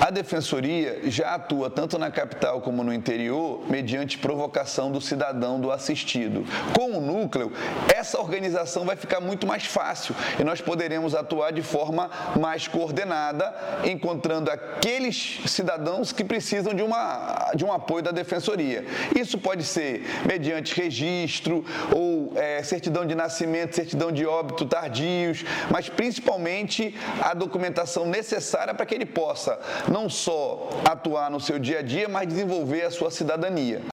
A Defensoria já atua tanto na capital como no interior mediante provocação do cidadão do assistido. Com o núcleo, essa organização vai ficar muito mais fácil e nós poderemos atuar de forma mais coordenada, encontrando aqueles cidadãos que precisam de um apoio da Defensoria. Isso pode ser mediante registro ou certidão de nascimento, certidão de óbito tardios, mas principalmente a documentação necessária para que ele possa não só atuar no seu dia a dia, mas desenvolver a sua cidadania.